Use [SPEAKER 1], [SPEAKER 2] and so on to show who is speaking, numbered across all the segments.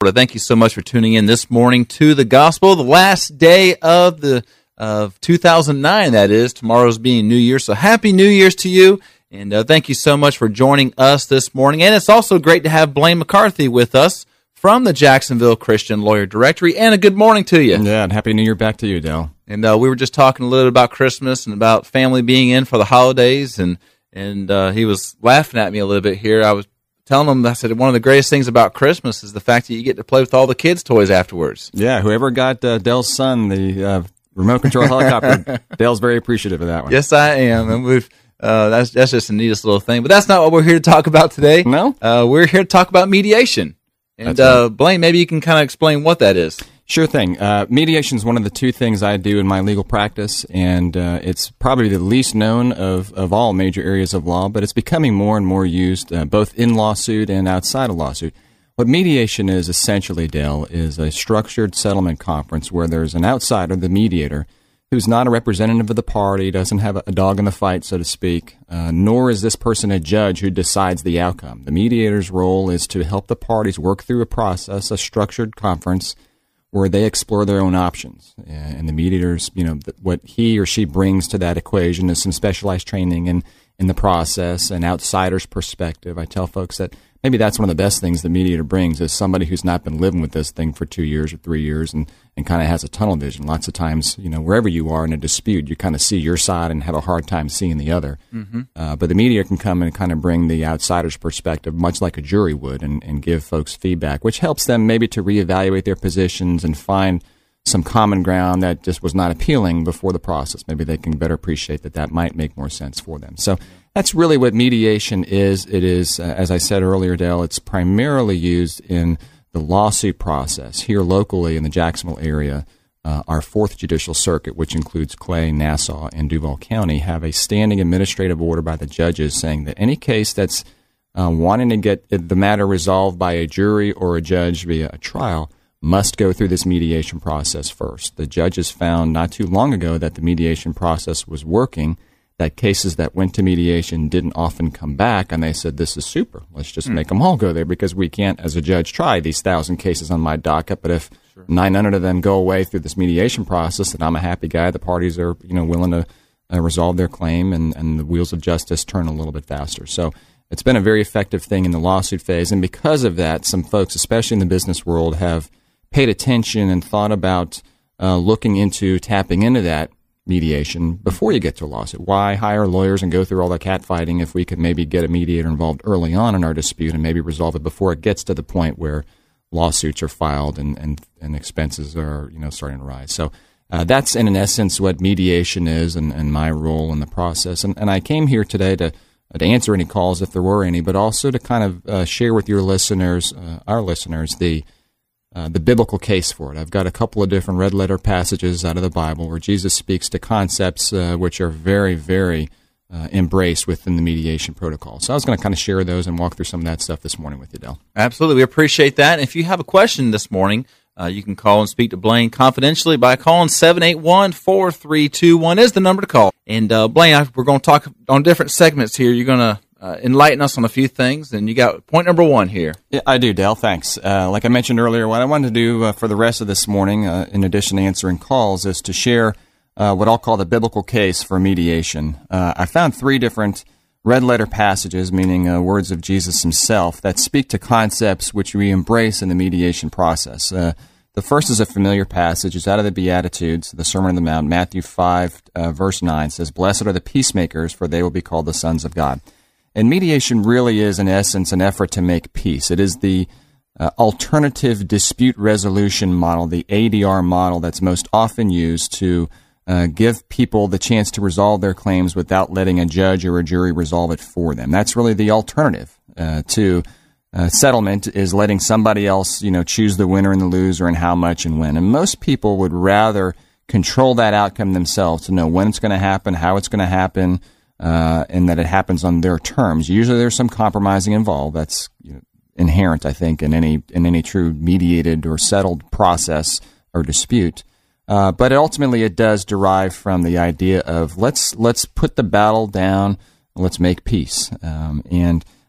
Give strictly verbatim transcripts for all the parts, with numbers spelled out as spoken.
[SPEAKER 1] Thank you so much for tuning in this morning to the gospel, the last day of the of two thousand nine, that is. Tomorrow's being New Year, so Happy New Year's to you, and uh, thank you so much for joining us this morning. And it's also great to have Blaine McCarthy with us from the Jacksonville Christian Lawyer Directory, and a good morning to you.
[SPEAKER 2] Yeah, and Happy New Year back to you, Dale.
[SPEAKER 1] And uh, we were just talking a little bit about Christmas and about family being in for the holidays, and, and uh, he was laughing at me a little bit here. I was telling him, I said, one of the greatest things about Christmas is the fact that you get to play with all the kids' toys afterwards.
[SPEAKER 2] Yeah, whoever got uh, Dale's son the uh, remote control helicopter, Dale's very appreciative of that one.
[SPEAKER 1] Yes, I am, and we've uh, that's that's just the neatest little thing. But that's not what we're here to talk about today.
[SPEAKER 2] No,
[SPEAKER 1] uh, we're here to talk about mediation. And uh, Blaine, maybe you can kind of explain what that is.
[SPEAKER 2] Sure thing. Uh, mediation is one of the two things I do in my legal practice, and uh, it's probably the least known of, of all major areas of law, but it's becoming more and more used uh, both in lawsuit and outside of lawsuit. What mediation is essentially, Dale, is a structured settlement conference where there's an outsider, the mediator, who's not a representative of the party, doesn't have a dog in the fight, so to speak, uh, nor is this person a judge who decides the outcome. The mediator's role is to help the parties work through a process, a structured conference, where they explore their own options. And the mediators, you know, th- what he or she brings to that equation is some specialized training in, in the process, an outsider's perspective. I tell folks that maybe that's one of the best things the mediator brings is somebody who's not been living with this thing for two years or three years and, and kind of has a tunnel vision. Lots of times, you know, wherever you are in a dispute, you kind of see your side and have a hard time seeing the other. Mm-hmm. Uh, but the mediator can come and kind of bring the outsider's perspective, much like a jury would, and, and give folks feedback, which helps them maybe to reevaluate their positions and find some common ground that just was not appealing before the process. Maybe they can better appreciate that that might make more sense for them. So that's really what mediation is. It is, uh, as I said earlier, Dale, it's primarily used in the lawsuit process. Here locally in the Jacksonville area, uh, our fourth Judicial Circuit, which includes Clay, Nassau, and Duval County, have a standing administrative order by the judges saying that any case that's uh, wanting to get the matter resolved by a jury or a judge via a trial must go through this mediation process first. The judges found not too long ago that the mediation process was working, that cases that went to mediation didn't often come back, and they said, this is super. Let's just mm. make them all go there because we can't, as a judge, try these thousand cases on my docket, but if sure. nine hundred of them go away through this mediation process, then I'm a happy guy. The parties are, you know, willing to uh, resolve their claim, and, and the wheels of justice turn a little bit faster. So it's been a very effective thing in the lawsuit phase, and because of that, some folks, especially in the business world, have paid attention and thought about uh, looking into tapping into that mediation before you get to a lawsuit. Why hire lawyers and go through all the catfighting if we could maybe get a mediator involved early on in our dispute and maybe resolve it before it gets to the point where lawsuits are filed and, and, and expenses are, you know, starting to rise. So uh, that's in essence what mediation is and, and my role in the process. And, and I came here today to to answer any calls if there were any, but also to kind of uh, share with your listeners, uh, our listeners, the Uh, the biblical case for it. I've got a couple of different red letter passages out of the Bible where Jesus speaks to concepts uh, which are very, very uh, embraced within the mediation protocol. So I was going to kind of share those and walk through some of that stuff this morning with you, Del.
[SPEAKER 1] Absolutely. We appreciate that. And if you have a question this morning, uh, you can call and speak to Blaine confidentially by calling seven eight one, four three two one is the number to call. And uh, Blaine, I, we're going to talk on different segments here. You're going to Uh, enlighten us on a few things, and you got point number one here.
[SPEAKER 2] Yeah, I do, Dale. Thanks. Uh, like I mentioned earlier, what I wanted to do uh, for the rest of this morning, uh, in addition to answering calls, is to share uh, what I'll call the biblical case for mediation. Uh, I found three different red letter passages, meaning uh, words of Jesus himself, that speak to concepts which we embrace in the mediation process. Uh, the first is a familiar passage. It's out of the Beatitudes, the Sermon on the Mount. Matthew five, uh, verse nine says, "Blessed are the peacemakers, for they will be called the sons of God." And mediation really is, in essence, an effort to make peace. It is the uh, alternative dispute resolution model, the A D R model, that's most often used to uh, give people the chance to resolve their claims without letting a judge or a jury resolve it for them. That's really the alternative uh, to uh, settlement, is letting somebody else, you know, choose the winner and the loser and how much and when. And most people would rather control that outcome themselves, to know when it's going to happen, how it's going to happen, Uh, and that it happens on their terms. Usually there's some compromising involved. That's, you know, inherent, I think, in any in any true mediated or settled process or dispute. Uh, but ultimately it does derive from the idea of let's let's put the battle down, let's make peace. Um, and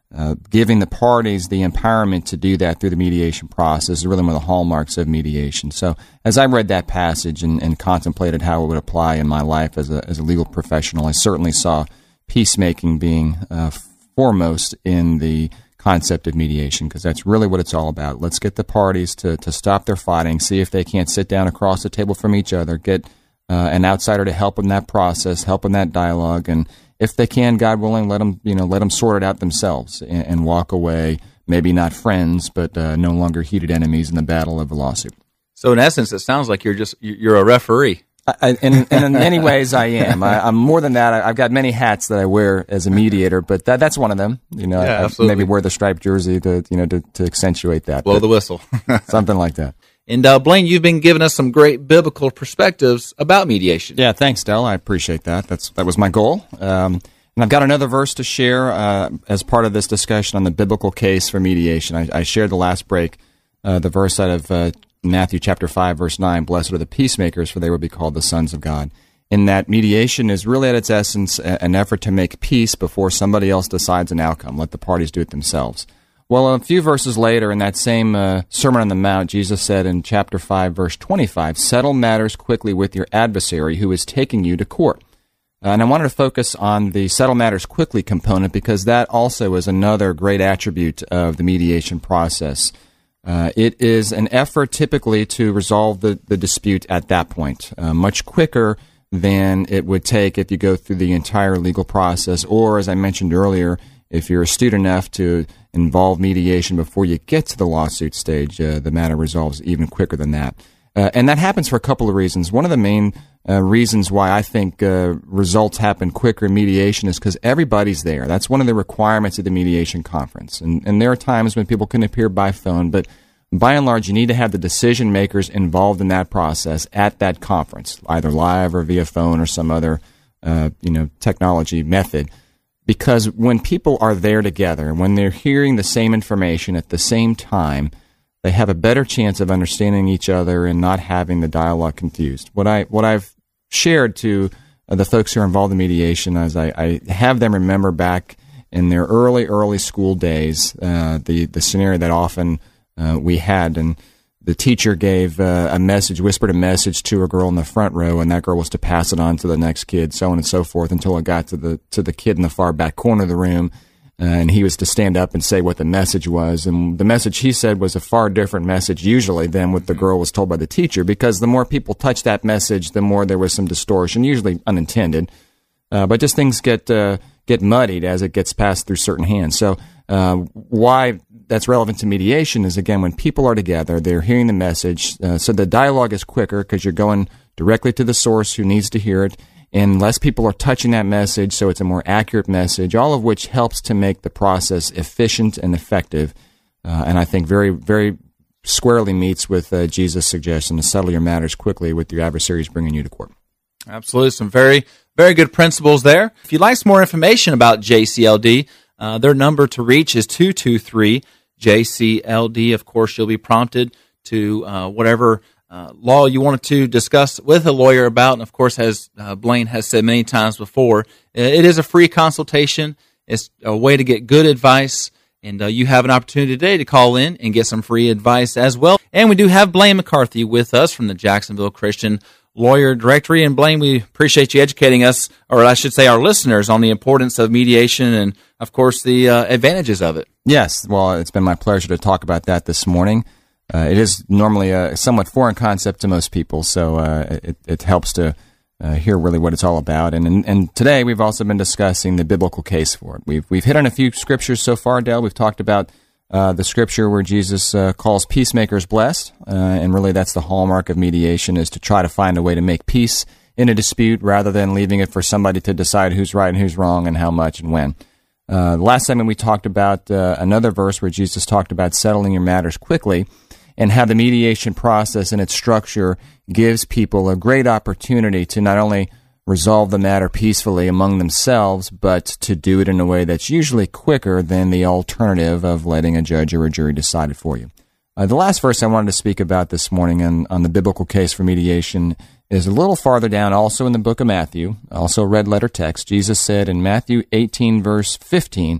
[SPEAKER 2] uh, giving the parties the empowerment to do that through the mediation process is really one of the hallmarks of mediation. So as I read that passage and, and contemplated how it would apply in my life as a, as a legal professional, I certainly saw peacemaking being uh, foremost in the concept of mediation, because that's really what it's all about. Let's get the parties to, to stop their fighting, see if they can't sit down across the table from each other, get uh, an outsider to help in that process, help in that dialogue, and if they can, God willing, let them, you know, let them sort it out themselves and, and walk away, maybe not friends, but uh, no longer heated enemies in the battle of the lawsuit.
[SPEAKER 1] So in essence, it sounds like you're just you're a referee.
[SPEAKER 2] I, and, and in many ways, I am. I, I'm more than that. I, I've got many hats that I wear as a mediator, but that, that's one of them. You know,
[SPEAKER 1] yeah,
[SPEAKER 2] I, I maybe wear the striped jersey to, you know, to, to accentuate that.
[SPEAKER 1] Blow the whistle,
[SPEAKER 2] something like that.
[SPEAKER 1] And uh, Blaine, you've been giving us some great biblical perspectives about mediation.
[SPEAKER 2] Yeah, thanks, Del. I appreciate that. That's that was my goal. Um, and I've got another verse to share uh, as part of this discussion on the biblical case for mediation. I, I shared the last break, uh, the verse out of uh, Matthew chapter five, verse nine, "Blessed are the peacemakers, for they will be called the sons of God." In that, mediation is really at its essence an effort to make peace before somebody else decides an outcome. Let the parties do it themselves. Well, a few verses later in that same uh, Sermon on the Mount, Jesus said in chapter five, verse twenty-five, "Settle matters quickly with your adversary who is taking you to court." Uh, and I wanted to focus on the settle matters quickly component because that also is another great attribute of the mediation process. Uh, it is an effort typically to resolve the, the dispute at that point, uh, much quicker than it would take if you go through the entire legal process, or, as I mentioned earlier, if you're astute enough to involve mediation before you get to the lawsuit stage, uh, the matter resolves even quicker than that. Uh, and that happens for a couple of reasons. One of the main uh, reasons why I think uh, results happen quicker in mediation is because everybody's there. That's one of the requirements of the mediation conference. And, and there are times when people can appear by phone, but by and large, you need to have the decision makers involved in that process at that conference, either live or via phone or some other uh, you know, technology method. Because when people are there together, when they're hearing the same information at the same time, they have a better chance of understanding each other and not having the dialogue confused. What I what I've shared to uh, the folks who are involved in mediation is I, I have them remember back in their early early school days uh, the the scenario that often uh, we had, and the teacher gave uh, a message, whispered a message to a girl in the front row, and that girl was to pass it on to the next kid, so on and so forth, until it got to the to the kid in the far back corner of the room. Uh, and he was to stand up and say what the message was. And the message he said was a far different message usually than what the girl was told by the teacher, because the more people touched that message, the more there was some distortion, usually unintended. Uh, but just things get uh, get muddied as it gets passed through certain hands. So uh, why that's relevant to mediation is, again, when people are together, they're hearing the message. Uh, so the dialogue is quicker because you're going directly to the source who needs to hear it. And less people are touching that message, so it's a more accurate message, all of which helps to make the process efficient and effective. Uh, and I think very, very squarely meets with uh, Jesus' suggestion to settle your matters quickly with your adversaries bringing you to court.
[SPEAKER 1] Absolutely. Some very, very good principles there. If you'd like some more information about J C L D, uh, their number to reach is two two three J C L D. Of course, you'll be prompted to uh, whatever Uh, law you wanted to discuss with a lawyer about, and of course, as uh, Blaine has said many times before, it is a free consultation. It's a way to get good advice, and uh, you have an opportunity today to call in and get some free advice as well. And we do have Blaine McCarthy with us from the Jacksonville Christian Lawyer Directory. And Blaine, we appreciate you educating us, or I should say our listeners, on the importance of mediation and, of course, the uh, advantages of it.
[SPEAKER 2] Yes, well, it's been my pleasure to talk about that this morning. Uh, it is normally a somewhat foreign concept to most people, so uh, it, it helps to uh, hear really what it's all about. And, and and today we've also been discussing the biblical case for it. We've we've hit on a few scriptures so far, Dale. We've talked about uh, the scripture where Jesus uh, calls peacemakers blessed, uh, and really that's the hallmark of mediation, is to try to find a way to make peace in a dispute rather than leaving it for somebody to decide who's right and who's wrong and how much and when. Uh, last segment we talked about uh, another verse where Jesus talked about settling your matters quickly, and how the mediation process and its structure gives people a great opportunity to not only resolve the matter peacefully among themselves, but to do it in a way that's usually quicker than the alternative of letting a judge or a jury decide it for you. Uh, the last verse I wanted to speak about this morning on, on the biblical case for mediation is a little farther down, also in the book of Matthew, also red letter text. Jesus said in Matthew eighteen, verse fifteen,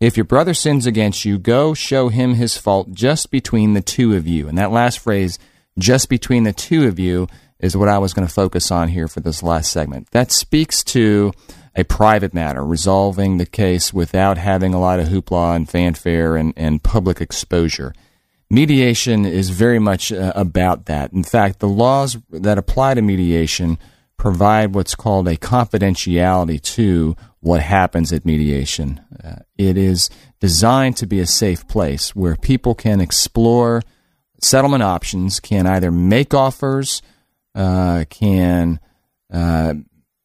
[SPEAKER 2] If your brother sins against you, go show him his fault just between the two of you. And that last phrase, just between the two of you, is what I was going to focus on here for this last segment. That speaks to a private matter, resolving the case without having a lot of hoopla and fanfare and, and public exposure. Mediation is very much uh, about that. In fact, the laws that apply to mediation provide what's called a confidentiality to what happens at mediation. Uh, it is designed to be a safe place where people can explore settlement options, can either make offers, uh, can uh,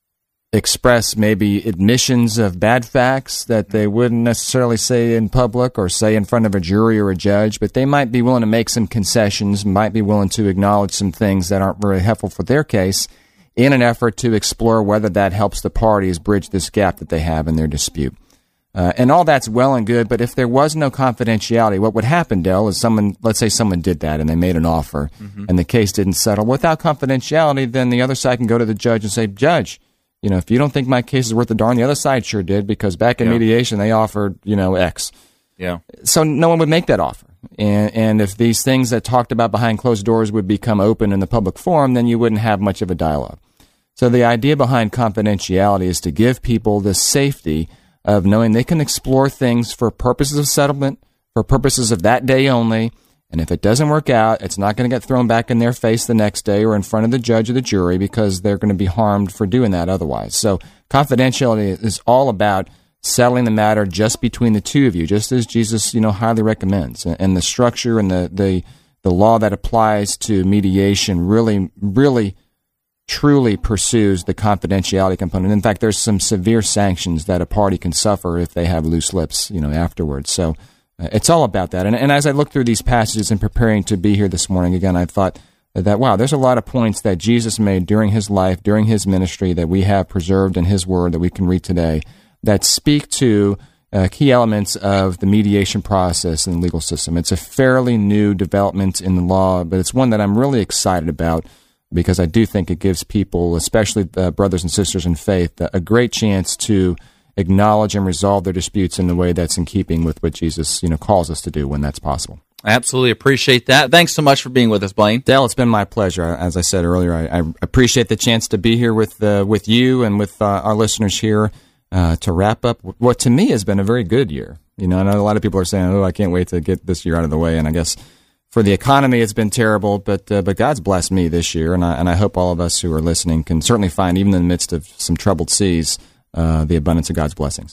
[SPEAKER 2] express maybe admissions of bad facts that they wouldn't necessarily say in public or say in front of a jury or a judge, but they might be willing to make some concessions, might be willing to acknowledge some things that aren't very helpful for their case in an effort to explore whether that helps the parties bridge this gap that they have in their dispute. Uh, and all that's well and good, but if there was no confidentiality, what would happen, Del, is someone, let's say someone did that and they made an offer mm-hmm. and the case didn't settle. Without confidentiality, then the other side can go to the judge and say, Judge, you know, if you don't think my case is worth a darn, the other side sure did, because back in yeah. mediation they offered, you know, X.
[SPEAKER 1] Yeah.
[SPEAKER 2] So no one would make that offer. And, and if these things that talked about behind closed doors would become open in the public forum, then you wouldn't have much of a dialogue. So the idea behind confidentiality is to give people the safety of knowing they can explore things for purposes of settlement, for purposes of that day only, and if it doesn't work out, it's not going to get thrown back in their face the next day or in front of the judge or the jury, because they're going to be harmed for doing that otherwise. So confidentiality is all about settling the matter just between the two of you, just as Jesus, you know, highly recommends. And the structure and the, the, the law that applies to mediation really, really, truly pursues the confidentiality component. In fact, there's some severe sanctions that a party can suffer if they have loose lips, you know, afterwards. So uh, it's all about that. And, and as I look through these passages and preparing to be here this morning, again, I thought that, wow, there's a lot of points that Jesus made during his life, during his ministry, that we have preserved in his word that we can read today, that speak to uh, key elements of the mediation process in the legal system. It's a fairly new development in the law, but it's one that I'm really excited about, because I do think it gives people, especially uh, brothers and sisters in faith, a great chance to acknowledge and resolve their disputes in a way that's in keeping with what Jesus, you know, calls us to do when that's possible.
[SPEAKER 1] I absolutely appreciate that. Thanks so much for being with us, Blaine.
[SPEAKER 2] Dale, it's been my pleasure. As I said earlier, I, I appreciate the chance to be here with uh, with you and with uh, our listeners here uh, to wrap up what to me has been a very good year. You know, I know a lot of people are saying, "Oh, I can't wait to get this year out of the way," and I guess for the economy, it's been terrible, but uh, but God's blessed me this year, and I and I hope all of us who are listening can certainly find, even in the midst of some troubled seas, uh, the abundance of God's blessings.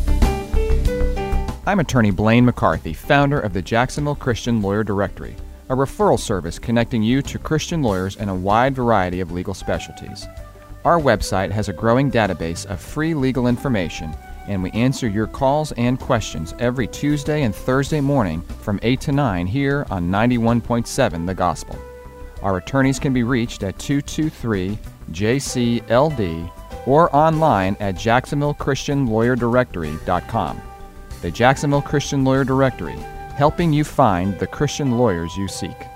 [SPEAKER 2] I'm attorney Blaine McCarthy, founder of the Jacksonville Christian Lawyer Directory, a referral service connecting you to Christian lawyers in a wide variety of legal specialties. Our website has a growing database of free legal information, and we answer your calls and questions every Tuesday and Thursday morning from eight to nine here on ninety-one point seven The Gospel. Our attorneys can be reached at two two three J C L D or online at jacksonville christian lawyer directory dot com. The Jacksonville Christian Lawyer Directory, helping you find the Christian lawyers you seek.